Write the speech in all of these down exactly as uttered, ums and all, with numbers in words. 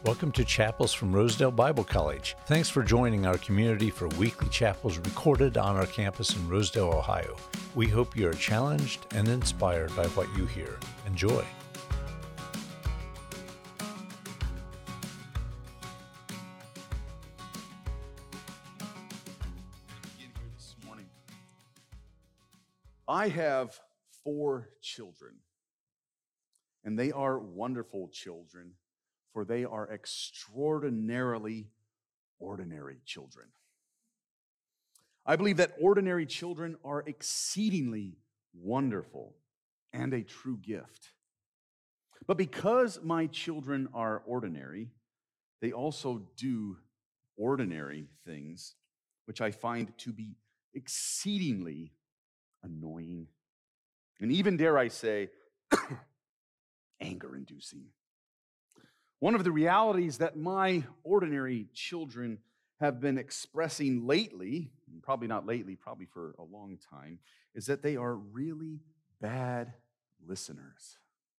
Welcome to Chapels from Rosedale Bible College. Thanks for joining our community for weekly chapels recorded on our campus in Rosedale, Ohio. We hope you are challenged and inspired by what you hear. Enjoy. This morning, I have four children, and they are wonderful children, for they are extraordinarily ordinary children. I believe that ordinary children are exceedingly wonderful and a true gift. But because my children are ordinary, they also do ordinary things, which I find to be exceedingly annoying, and even, dare I say, anger-inducing. One of the realities that my ordinary children have been expressing lately, and probably not lately, probably for a long time, is that they are really bad listeners.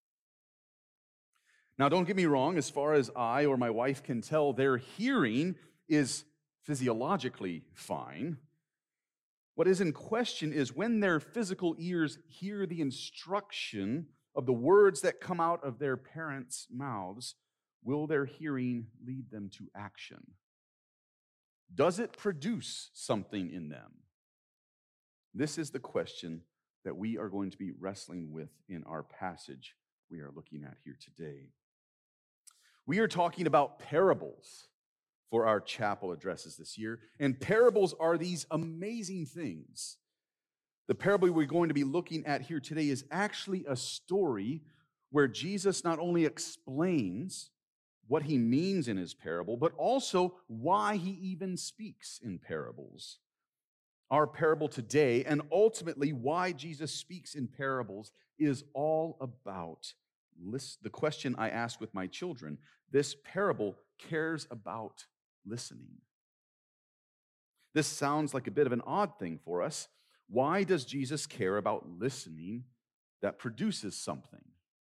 Now, don't get me wrong, as far as I or my wife can tell, their hearing is physiologically fine. What is in question is when their physical ears hear the instruction of the words that come out of their parents' mouths, will their hearing lead them to action? Does it produce something in them? This is the question that we are going to be wrestling with in our passage we are looking at here today. We are talking about parables for our chapel addresses this year, and parables are these amazing things. The parable we're going to be looking at here today is actually a story where Jesus not only explains what he means in his parable, but also why he even speaks in parables. Our parable today, and ultimately why Jesus speaks in parables, is all about listen. The question I ask with my children: this parable cares about listening. This sounds like a bit of an odd thing for us. Why does Jesus care about listening that produces something?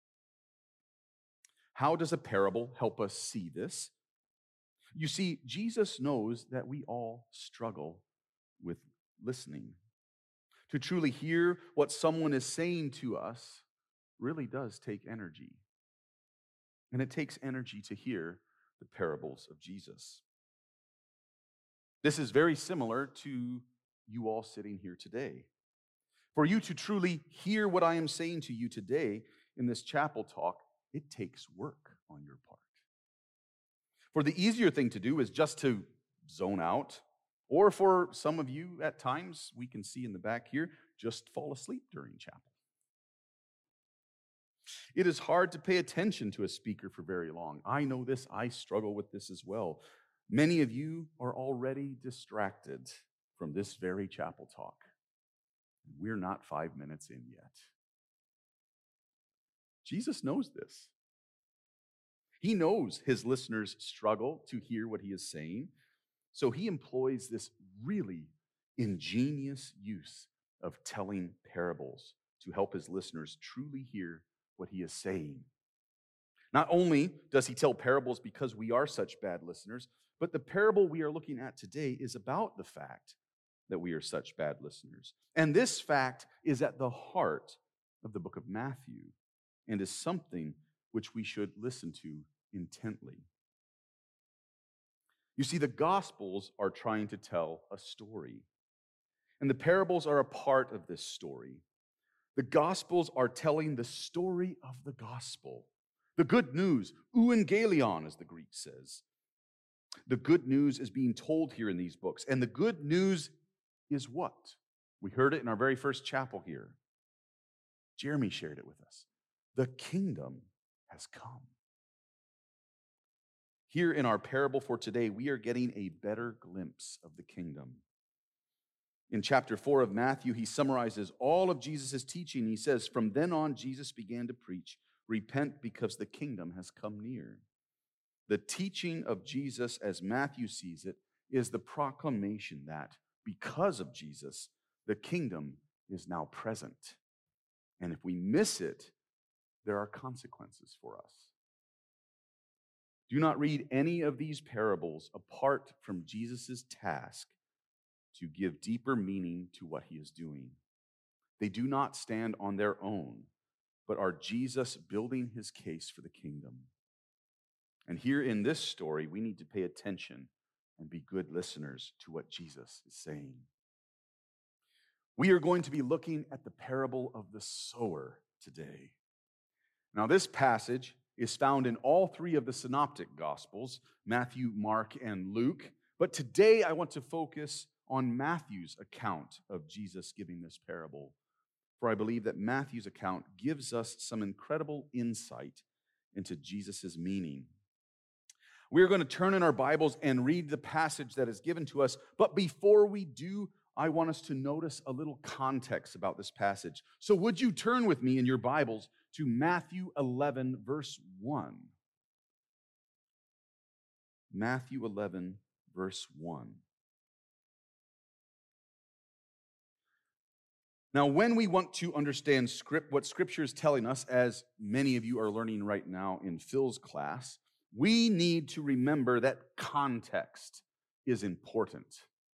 How does a parable help us see this? You see, Jesus knows that we all struggle with listening. To truly hear what someone is saying to us really does take energy. And it takes energy to hear the parables of Jesus. This is very similar to you all sitting here today. For you to truly hear what I am saying to you today in this chapel talk, it takes work on your part. For the easier thing to do is just to zone out, or for some of you at times, we can see in the back here, just fall asleep during chapel. It is hard to pay attention to a speaker for very long. I know this, I struggle with this as well. Many of you are already distracted from this very chapel talk. We're not five minutes in yet. Jesus knows this. He knows his listeners struggle to hear what he is saying, so he employs this really ingenious use of telling parables to help his listeners truly hear what he is saying. Not only does he tell parables because we are such bad listeners, but the parable we are looking at today is about the fact that we are such bad listeners. And this fact is at the heart of the book of Matthew, and is something which we should listen to intently. You see, the Gospels are trying to tell a story, and the parables are a part of this story. The Gospels are telling the story of the gospel, the good news, euangelion, as the Greek says. The good news is being told here in these books, and the good news is what? We heard it in our very first chapel here. Jeremy shared it with us. The kingdom has come. Here in our parable for today, we are getting a better glimpse of the kingdom. In chapter four of Matthew, he summarizes all of Jesus' teaching. He says, from then on, Jesus began to preach, repent because the kingdom has come near. The teaching of Jesus, as Matthew sees it, is the proclamation that because of Jesus, the kingdom is now present. And if we miss it, there are consequences for us. Do not read any of these parables apart from Jesus' task to give deeper meaning to what he is doing. They do not stand on their own, but are Jesus building his case for the kingdom. And here in this story, we need to pay attention and be good listeners to what Jesus is saying. We are going to be looking at the parable of the sower today. Now, this passage is found in all three of the synoptic gospels, Matthew, Mark, and Luke. But today I want to focus on Matthew's account of Jesus giving this parable. For I believe that Matthew's account gives us some incredible insight into Jesus' meaning. We're going to turn in our Bibles and read the passage that is given to us. But before we do, I want us to notice a little context about this passage. So would you turn with me in your Bibles to Matthew eleven, verse one. Matthew eleven, verse one. Now, when we want to understand script, what Scripture is telling us, as many of you are learning right now in Phil's class, we need to remember that context is important.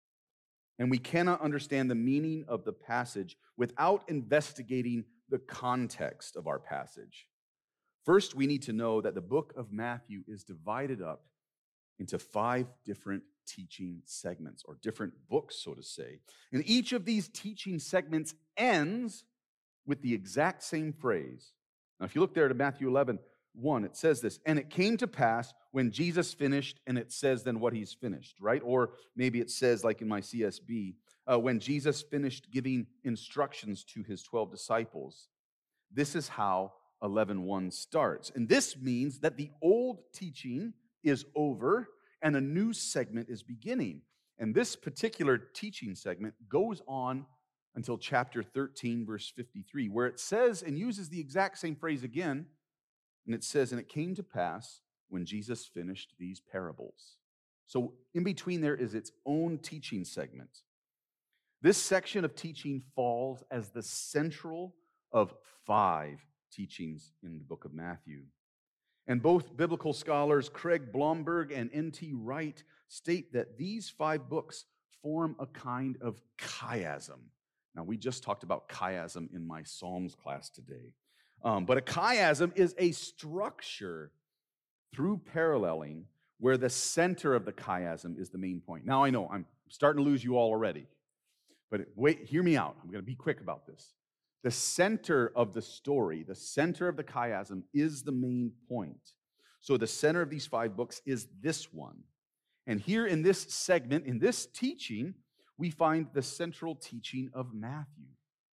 And we cannot understand the meaning of the passage without investigating the context of our passage. First, we need to know that the book of Matthew is divided up into five different teaching segments, or different books, so to say. And each of these teaching segments ends with the exact same phrase. Now, if you look there to Matthew eleven, one, it says this, and it came to pass when Jesus finished, and it says then what he's finished, right? Or maybe it says, like in my C S B, uh, when Jesus finished giving instructions to his twelve disciples. This is how eleven one starts. And this means that the old teaching is over and a new segment is beginning. And this particular teaching segment goes on until chapter thirteen, verse fifty-three, where it says and uses the exact same phrase again. And it says, and it came to pass when Jesus finished these parables. So in between there is its own teaching segment. This section of teaching falls as the central of five teachings in the book of Matthew. And both biblical scholars Craig Blomberg and N T Wright state that these five books form a kind of chiasm. Now, we just talked about chiasm in my Psalms class today. Um, but a chiasm is a structure through paralleling where the center of the chiasm is the main point. Now, I know I'm starting to lose you all already, but wait, hear me out. I'm going to be quick about this. The center of the story, the center of the chiasm is the main point. So the center of these five books is this one. And here in this segment, in this teaching, we find the central teaching of Matthew.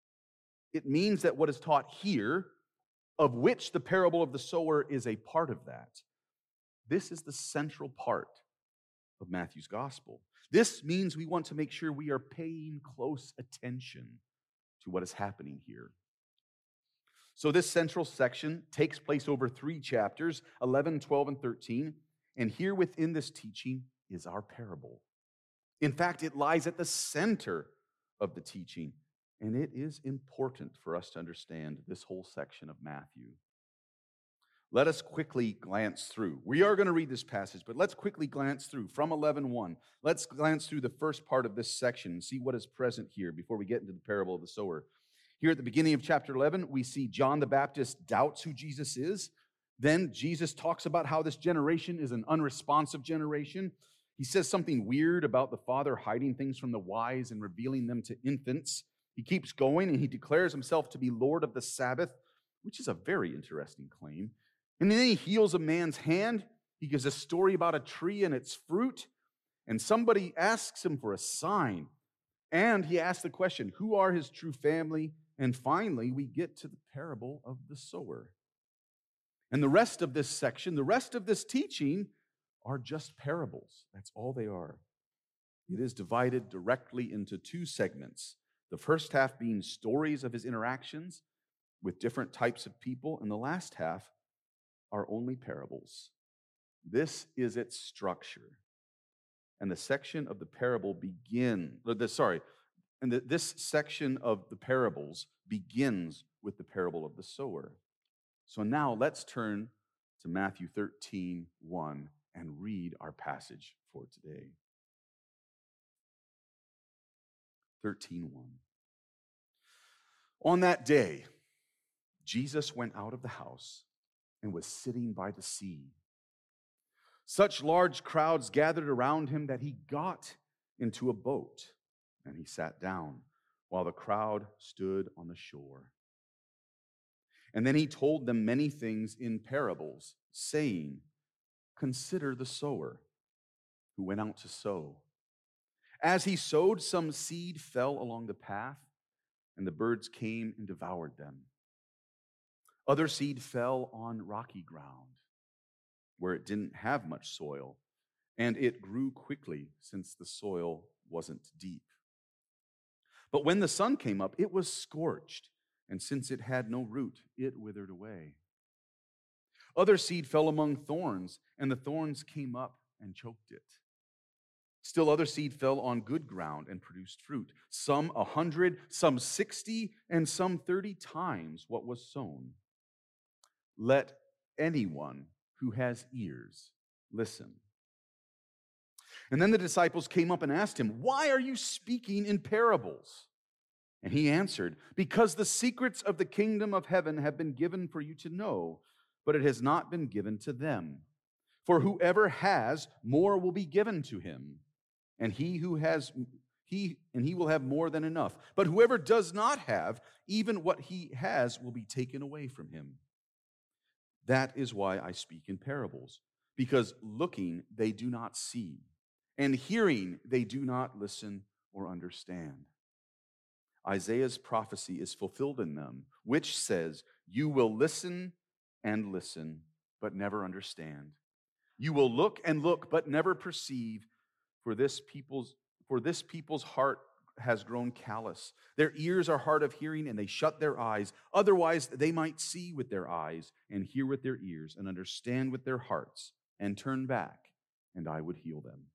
It means that what is taught here, of which the parable of the sower is a part of that, this is the central part of Matthew's gospel. This means we want to make sure we are paying close attention to what is happening here. So this central section takes place over three chapters, eleven, twelve, and thirteen. And here within this teaching is our parable. In fact, it lies at the center of the teaching. And it is important for us to understand this whole section of Matthew. Let us quickly glance through. We are going to read this passage, but let's quickly glance through from eleven one. Let's glance through the first part of this section and see what is present here before we get into the parable of the sower. Here at the beginning of chapter eleven, we see John the Baptist doubts who Jesus is. Then Jesus talks about how this generation is an unresponsive generation. He says something weird about the Father hiding things from the wise and revealing them to infants. He keeps going and he declares himself to be Lord of the Sabbath, which is a very interesting claim. And then he heals a man's hand. He gives a story about a tree and its fruit. And somebody asks him for a sign. And he asks the question, who are his true family? And finally, we get to the parable of the sower. And the rest of this section, the rest of this teaching are just parables. That's all they are. It is divided directly into two segments. The first half being stories of his interactions with different types of people, and the last half are only parables. This is its structure. And the section of the parable begin, the, sorry, and the, this section of the parables begins with the parable of the sower. So now let's turn to Matthew thirteen one and read our passage for today. thirteen one. On that day, Jesus went out of the house and was sitting by the sea. Such large crowds gathered around him that he got into a boat and he sat down while the crowd stood on the shore. And then he told them many things in parables, saying, "Consider the sower who went out to sow. As he sowed, some seed fell along the path, and the birds came and devoured them. Other seed fell on rocky ground, where it didn't have much soil, and it grew quickly since the soil wasn't deep. But when the sun came up, it was scorched, and since it had no root, it withered away. Other seed fell among thorns, and the thorns came up and choked it. Still other seed fell on good ground and produced fruit, some a hundred, some sixty, and some thirty times what was sown. Let anyone who has ears listen." And then the disciples came up and asked him, "Why are you speaking in parables?" And he answered, "Because the secrets of the kingdom of heaven have been given for you to know, but it has not been given to them. For whoever has, more will be given to him, and he who has he and he will have more than enough. But whoever does not have, even what he has will be taken away from him. That is why I speak in parables, because looking they do not see, and hearing they do not listen or understand. Isaiah's prophecy is fulfilled in them, which says, 'You will listen and listen, but never understand. You will look and look, but never perceive, for this people's for this people's heart has grown callous. Their ears are hard of hearing, and they shut their eyes. Otherwise, they might see with their eyes and hear with their ears and understand with their hearts and turn back, and I would heal them.'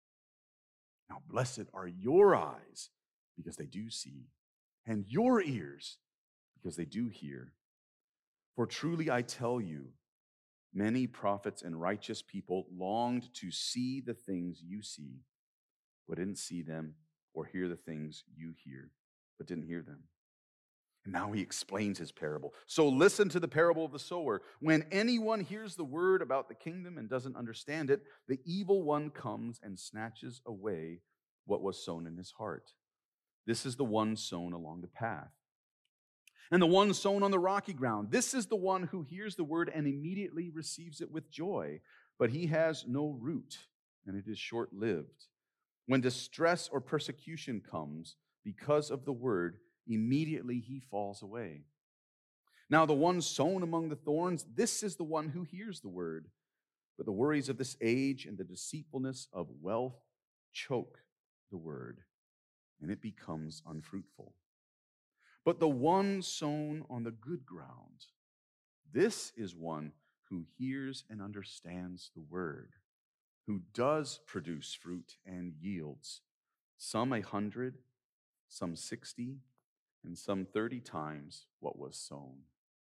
Now, blessed are your eyes, because they do see, and your ears, because they do hear. For truly I tell you, many prophets and righteous people longed to see the things you see, but didn't see them, or hear the things you hear, but didn't hear them." And now he explains his parable. "So listen to the parable of the sower. When anyone hears the word about the kingdom and doesn't understand it, the evil one comes and snatches away what was sown in his heart. This is the one sown along the path. And the one sown on the rocky ground, this is the one who hears the word and immediately receives it with joy, but he has no root, and it is short-lived. When distress or persecution comes because of the word, immediately he falls away. Now the one sown among the thorns, this is the one who hears the word, but the worries of this age and the deceitfulness of wealth choke the word, and it becomes unfruitful. But the one sown on the good ground, this is one who hears and understands the word, who does produce fruit and yields, some a hundred, some sixty, and some thirty times what was sown."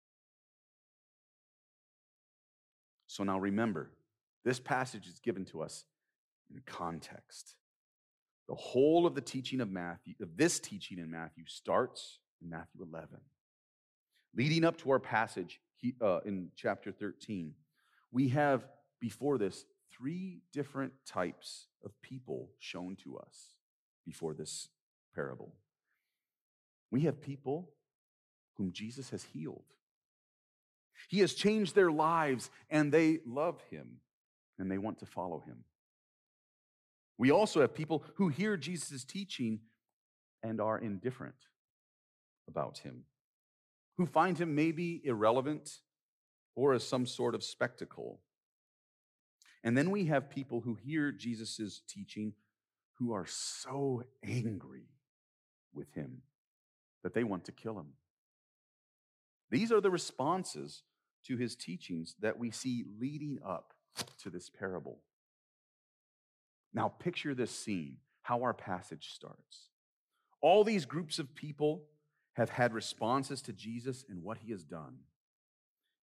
So now remember, this passage is given to us in context. The whole of the teaching of Matthew, of this teaching in Matthew, starts in Matthew eleven. Leading up to our passage uh, in chapter thirteen, we have before this three different types of people shown to us before this parable. We have people whom Jesus has healed. He has changed their lives, and they love him, and they want to follow him. We also have people who hear Jesus' teaching and are indifferent about him, who find him maybe irrelevant or as some sort of spectacle. And then we have people who hear Jesus' teaching who are so angry with him that they want to kill him. These are the responses to his teachings that we see leading up to this parable. Now picture this scene, how our passage starts. All these groups of people have had responses to Jesus and what he has done.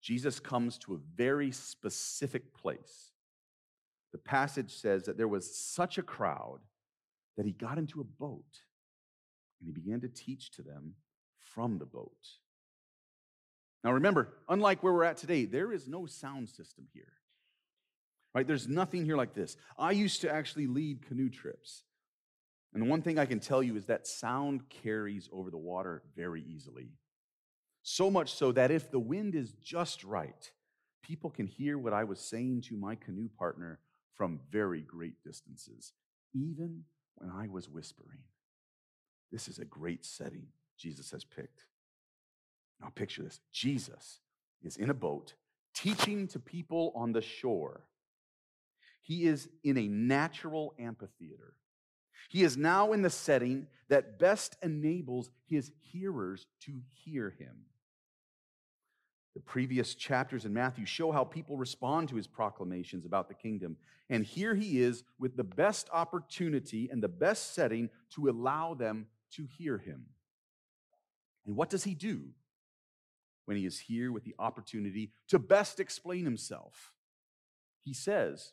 Jesus comes to a very specific place. The passage says that there was such a crowd that he got into a boat and he began to teach to them from the boat. Now remember, unlike where we're at today, there is no sound system here. Right? There's nothing here like this. I used to actually lead canoe trips. And the one thing I can tell you is that sound carries over the water very easily. So much so that if the wind is just right, people can hear what I was saying to my canoe partner from very great distances, even when I was whispering. This is a great setting Jesus has picked. Now picture this. Jesus is in a boat teaching to people on the shore. He is in a natural amphitheater. He is now in the setting that best enables his hearers to hear him. The previous chapters in Matthew show how people respond to his proclamations about the kingdom. And here he is with the best opportunity and the best setting to allow them to hear him. And what does he do when he is here with the opportunity to best explain himself? He says,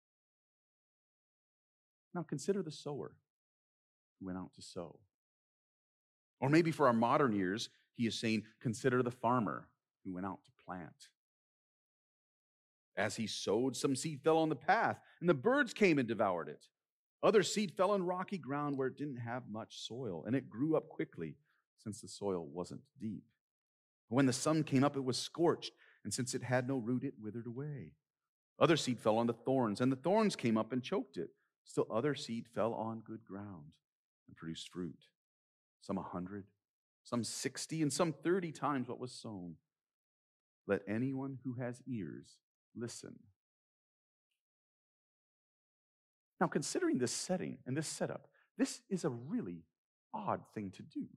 now consider the sower who went out to sow. Or maybe for our modern ears, he is saying, consider the farmer who went out to plant. As he sowed, some seed fell on the path, and the birds came and devoured it. Other seed fell on rocky ground where it didn't have much soil, and it grew up quickly, since the soil wasn't deep. When the sun came up, it was scorched, and since it had no root, it withered away. Other seed fell on the thorns, and the thorns came up and choked it. Still other seed fell on good ground and produced fruit, some a hundred, some sixty, and some thirty times what was sown. Let anyone who has ears listen. Now, considering this setting and this setup, this is a really odd thing to do.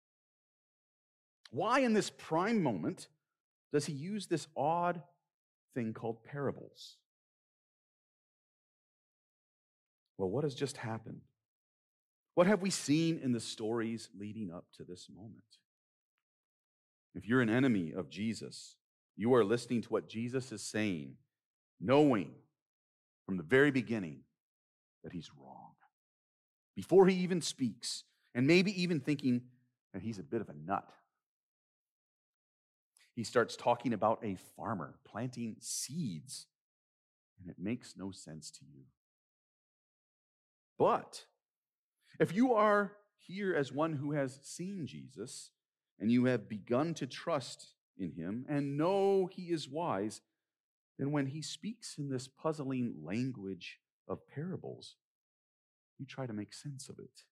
Why in this prime moment does he use this odd thing called parables? Well, what has just happened? What have we seen in the stories leading up to this moment? If you're an enemy of Jesus, you are listening to what Jesus is saying, knowing from the very beginning that he's wrong. Before he even speaks, and maybe even thinking that he's a bit of a nut. He starts talking about a farmer planting seeds, and it makes no sense to you. But if you are here as one who has seen Jesus, and you have begun to trust in him and know he is wise, then when he speaks in this puzzling language of parables, you try to make sense of it.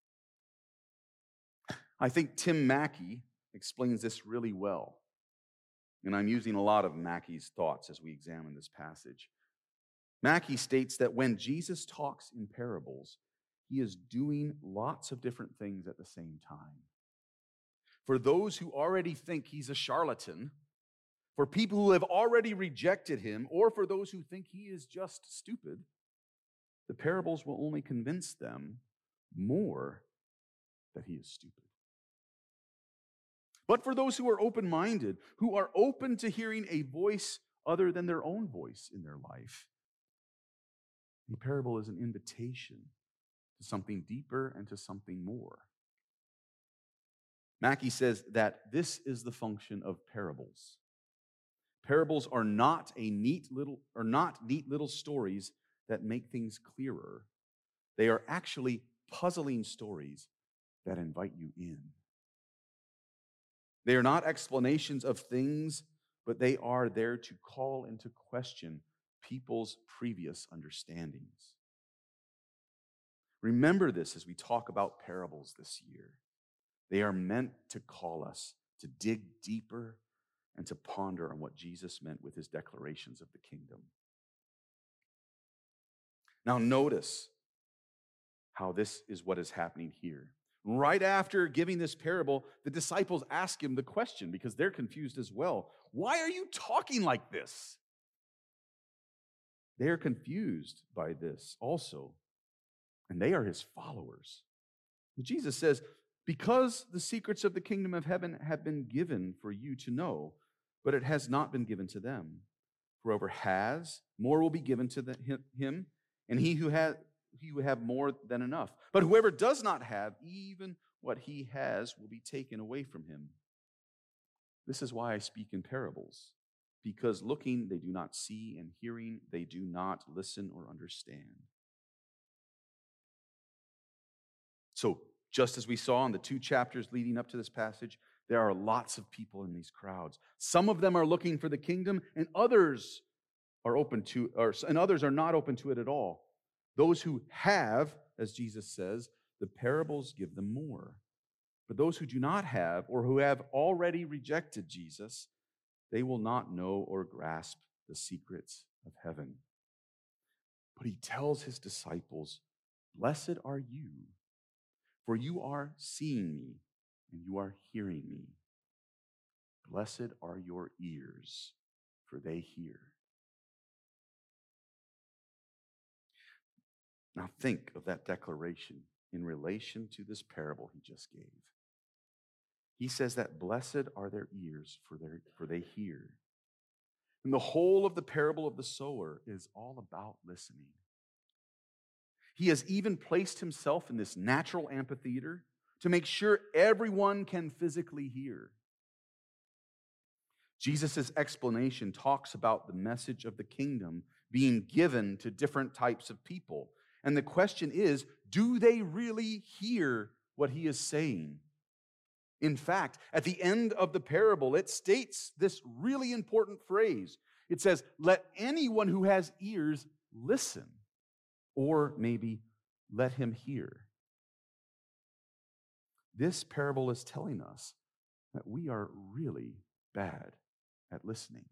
I think Tim Mackie explains this really well. And I'm using a lot of Mackie's thoughts as we examine this passage. Mackie states that when Jesus talks in parables, he is doing lots of different things at the same time. For those who already think he's a charlatan, for people who have already rejected him, or for those who think he is just stupid, the parables will only convince them more that he is stupid. But for those who are open-minded, who are open to hearing a voice other than their own voice in their life, the parable is an invitation to something deeper and to something more. Mackie says that this is the function of parables. Parables are not a neat little, are not neat little stories that make things clearer. They are actually puzzling stories that invite you in. They are not explanations of things, but they are there to call into question people's previous understandings. Remember this as we talk about parables this year. They are meant to call us to dig deeper and to ponder on what Jesus meant with his declarations of the kingdom. Now notice how this is what is happening here. Right after giving this parable, the disciples ask him the question because they're confused as well. Why are you talking like this? They are confused by this also, and they are his followers. Jesus says, because the secrets of the kingdom of heaven have been given for you to know, but it has not been given to them. Whoever has, more will be given to the, him, and he who has, he will have more than enough. But whoever does not have, even what he has will be taken away from him. This is why I speak in parables, because looking they do not see, and hearing they do not listen or understand. So, just as we saw in the two chapters leading up to this passage, there are lots of people in these crowds. Some of them are looking for the kingdom, and others are open to, or and others are not open to it at all. Those who have, as Jesus says, the parables give them more. But those who do not have, or who have already rejected Jesus, they will not know or grasp the secrets of heaven. But he tells his disciples, "Blessed are you, for you are seeing me, and you are hearing me. Blessed are your ears, for they hear." Now think of that declaration in relation to this parable he just gave. He says that blessed are their ears, for, their, for they hear. And the whole of the parable of the sower is all about listening. He has even placed himself in this natural amphitheater to make sure everyone can physically hear. Jesus' explanation talks about the message of the kingdom being given to different types of people. And the question is, do they really hear what he is saying? In fact, at the end of the parable, it states this really important phrase. It says, "Let anyone who has ears listen," or maybe "let him hear." This parable is telling us that we are really bad at listening.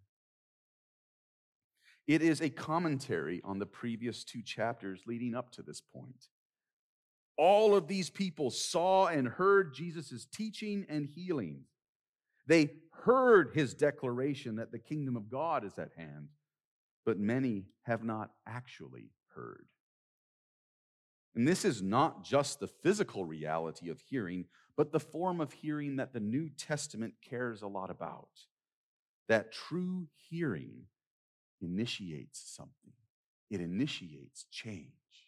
It is a commentary on the previous two chapters leading up to this point. All of these people saw and heard Jesus' teaching and healing. They heard his declaration that the kingdom of God is at hand, but many have not actually heard. And this is not just the physical reality of hearing, but the form of hearing that the New Testament cares a lot about. That true hearing initiates something. It initiates change.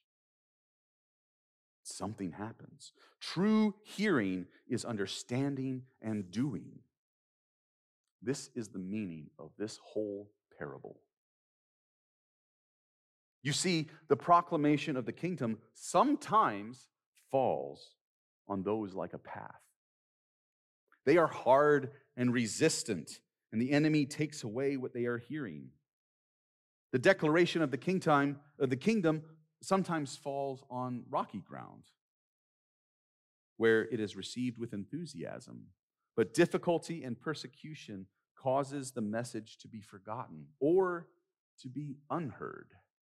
Something happens. True hearing is understanding and doing. This is the meaning of this whole parable. You see, the proclamation of the kingdom sometimes falls on those like a path. They are hard and resistant, and the enemy takes away what they are hearing. The declaration of the kingdom, of the kingdom sometimes falls on rocky ground, where it is received with enthusiasm, but difficulty and persecution causes the message to be forgotten or to be unheard.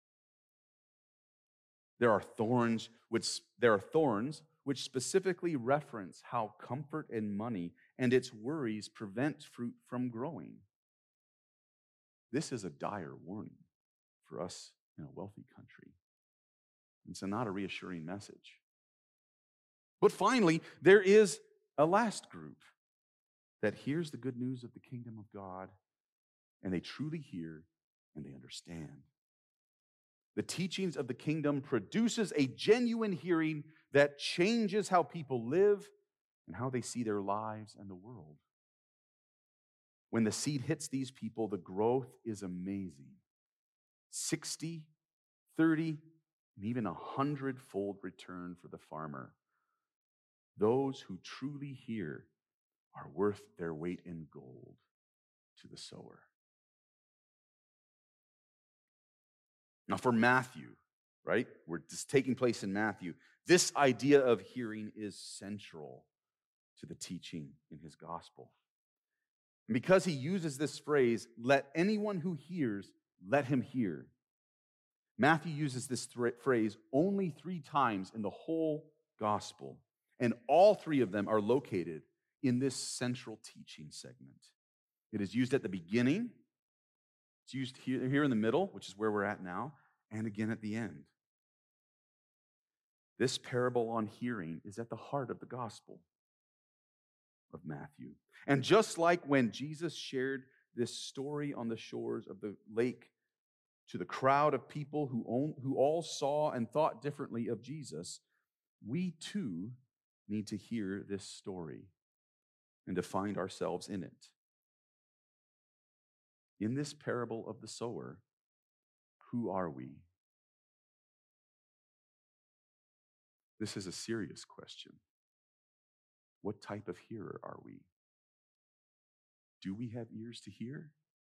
There are thorns which there are thorns which specifically reference how comfort and money and its worries prevent fruit from growing. This is a dire warning for us in a wealthy country. It's not a reassuring message. But finally, there is a last group that hears the good news of the kingdom of God, and they truly hear and they understand. The teachings of the kingdom produces a genuine hearing that changes how people live and how they see their lives and the world. When the seed hits these people, the growth is amazing. sixty, thirty, and even a hundredfold return for the farmer. Those who truly hear are worth their weight in gold to the sower. Now for Matthew, right? We're just taking place in Matthew. This idea of hearing is central to the teaching in his gospel. And because he uses this phrase, "Let anyone who hears, let him hear," Matthew uses this th- phrase only three times in the whole gospel, and all three of them are located in this central teaching segment. It is used at the beginning, it's used here, here in the middle, which is where we're at now, and again at the end. This parable on hearing is at the heart of the gospel of Matthew. And just like when Jesus shared this story on the shores of the lake to the crowd of people who, own, who all saw and thought differently of Jesus, we too need to hear this story and to find ourselves in it. In this parable of the sower, who are we? This is a serious question. What type of hearer are we? Do we have ears to hear?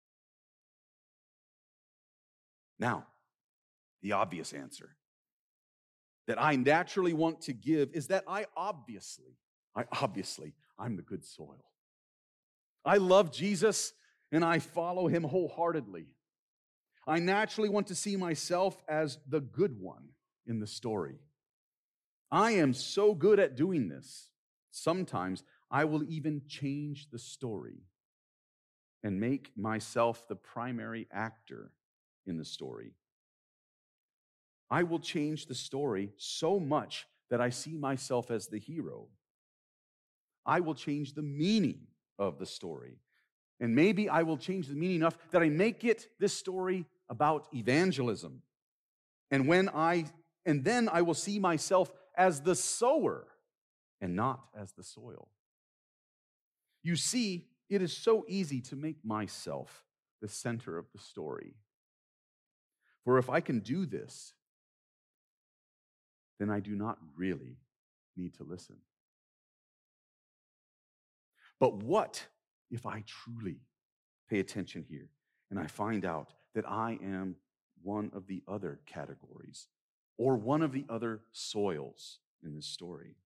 Now, the obvious answer that I naturally want to give is that I obviously, I obviously, I'm the good soil. I love Jesus and I follow him wholeheartedly. I naturally want to see myself as the good one in the story. I am so good at doing this. Sometimes I will even change the story and make myself the primary actor in the story. I will change the story so much that I see myself as the hero. I will change the meaning of the story. And maybe I will change the meaning enough that I make it this story about evangelism. And when I and then I will see myself as the sower and not as the soil. You see, it is so easy to make myself the center of the story. For if I can do this, then I do not really need to listen. But what if I truly pay attention here and I find out that I am one of the other categories or one of the other soils in this story?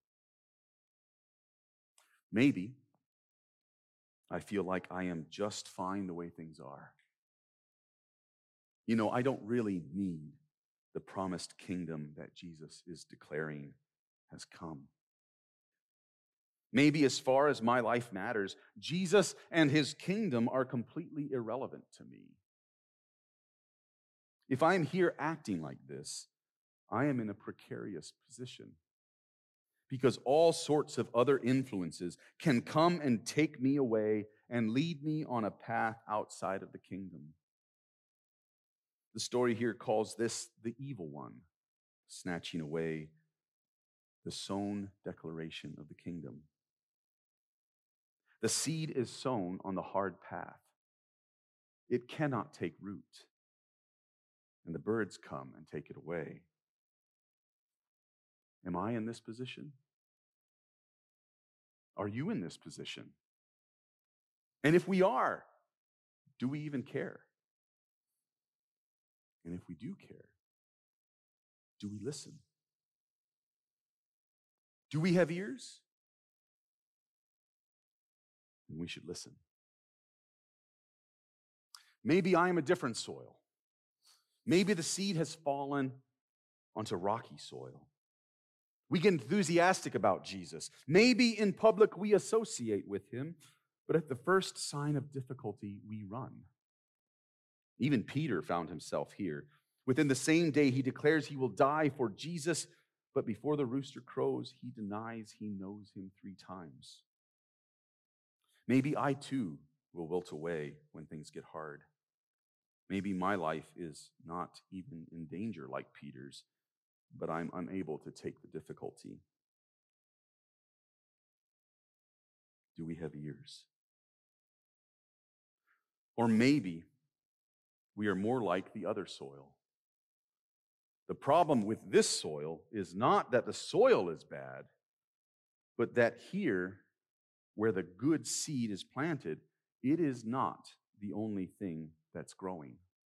Maybe I feel like I am just fine the way things are. You know, I don't really need the promised kingdom that Jesus is declaring has come. Maybe as far as my life matters, Jesus and his kingdom are completely irrelevant to me. If I am here acting like this, I am in a precarious position because all sorts of other influences can come and take me away and lead me on a path outside of the kingdom. The story here calls this the evil one, snatching away the sown declaration of the kingdom. The seed is sown on the hard path. It cannot take root, and the birds come and take it away. Am I in this position? Are you in this position? And if we are, do we even care? And if we do care, do we listen? Do we have ears? And we should listen. Maybe I am a different soil. Maybe the seed has fallen onto rocky soil. We get enthusiastic about Jesus. Maybe in public we associate with him, but at the first sign of difficulty, we run. Even Peter found himself here. Within the same day, he declares he will die for Jesus, but before the rooster crows, he denies he knows him three times. Maybe I too will wilt away when things get hard. Maybe my life is not even in danger like Peter's, but I'm unable to take the difficulty. Do we have ears? Or maybe we are more like the other soil. The problem with this soil is not that the soil is bad, but that here, where the good seed is planted, it is not the only thing that's growing.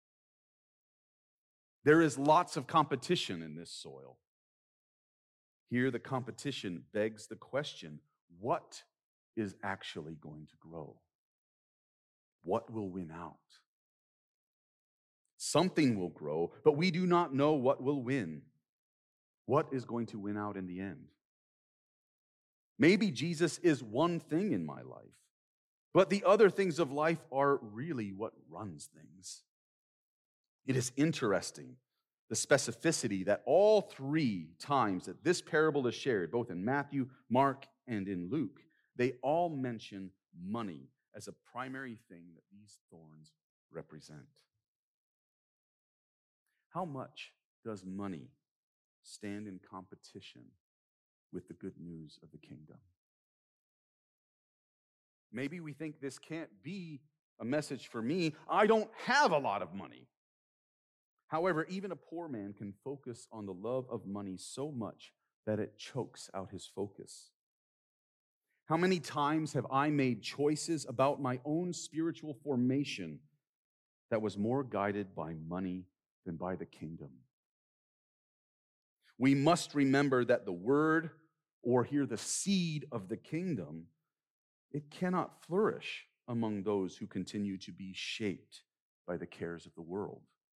There is lots of competition in this soil. Here, the competition begs the question, what is actually going to grow? What will win out? Something will grow, but we do not know what will win. What is going to win out in the end? Maybe Jesus is one thing in my life, but the other things of life are really what runs things. It is interesting, the specificity that all three times that this parable is shared, both in Matthew, Mark, and in Luke, they all mention money as a primary thing that these thorns represent. How much does money stand in competition with the good news of the kingdom? Maybe we think this can't be a message for me. I don't have a lot of money. However, even a poor man can focus on the love of money so much that it chokes out his focus. How many times have I made choices about my own spiritual formation that was more guided by money than by the kingdom? We must remember that the word, or here the seed of the kingdom, it cannot flourish among those who continue to be shaped by the cares of the world.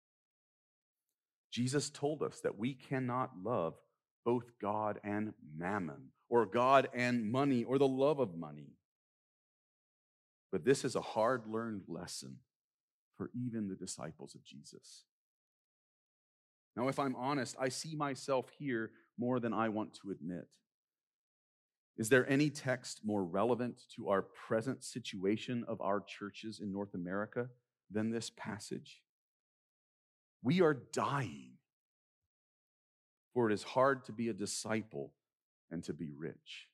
Jesus told us that we cannot love both God and mammon, or God and money, or the love of money. But this is a hard-learned lesson for even the disciples of Jesus. Now, if I'm honest, I see myself here more than I want to admit. Is there any text more relevant to our present situation of our churches in North America than this passage? We are dying, for it is hard to be a disciple and to be rich.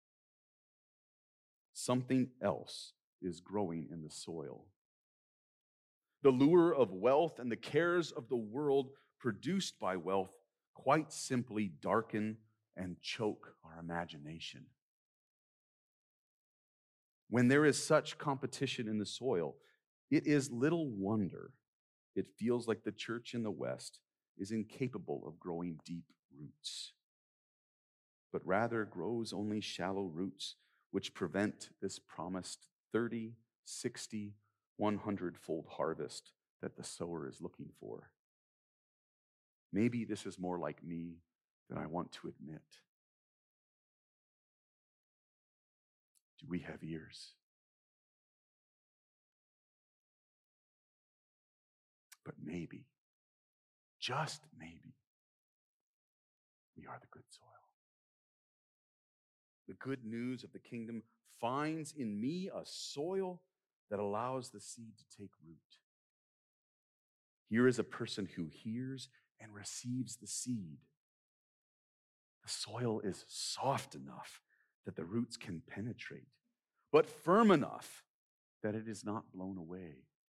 Something else is growing in the soil. The lure of wealth and the cares of the world produced by wealth quite simply darken and choke our imagination. When there is such competition in the soil, it is little wonder it feels like the church in the West is incapable of growing deep roots, but rather grows only shallow roots which prevent this promised thirty, sixty, one hundred-fold harvest that the sower is looking for. Maybe this is more like me than I want to admit. Do we have ears? But maybe, just maybe, we are the good soil. The good news of the kingdom finds in me a soil that allows the seed to take root. Here is a person who hears and receives the seed. The soil is soft enough that the roots can penetrate, but firm enough that it is not blown away.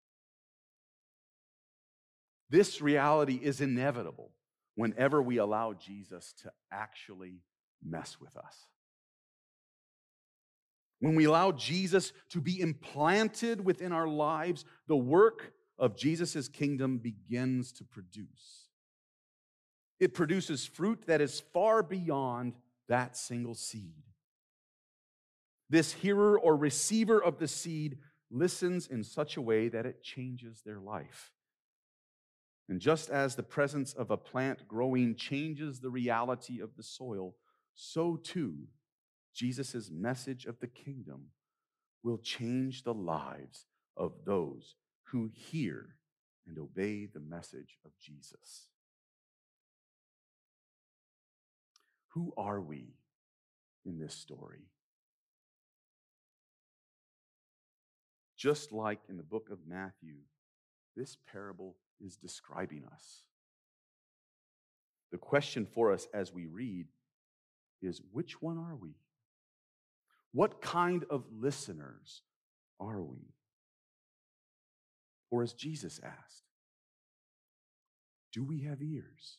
This reality is inevitable whenever we allow Jesus to actually mess with us. When we allow Jesus to be implanted within our lives, the work of Jesus' kingdom begins to produce. It produces fruit that is far beyond that single seed. This hearer or receiver of the seed listens in such a way that it changes their life. And just as the presence of a plant growing changes the reality of the soil, so too, Jesus' message of the kingdom will change the lives of those who hear and obey the message of Jesus. Who are we in this story? Just like in the book of Matthew, this parable is describing us. The question for us as we read is, which one are we? What kind of listeners are we? Or as Jesus asked, do we have ears?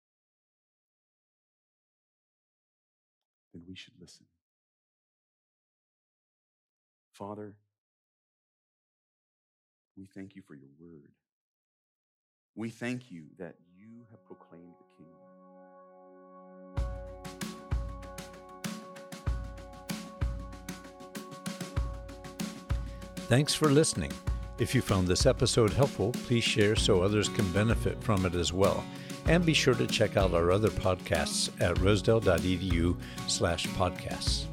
Then we should listen. Father, we thank you for your word. We thank you that you have proclaimed the kingdom. Thanks for listening. If you found this episode helpful, please share so others can benefit from it as well. And be sure to check out our other podcasts at rosedale.edu slash podcasts.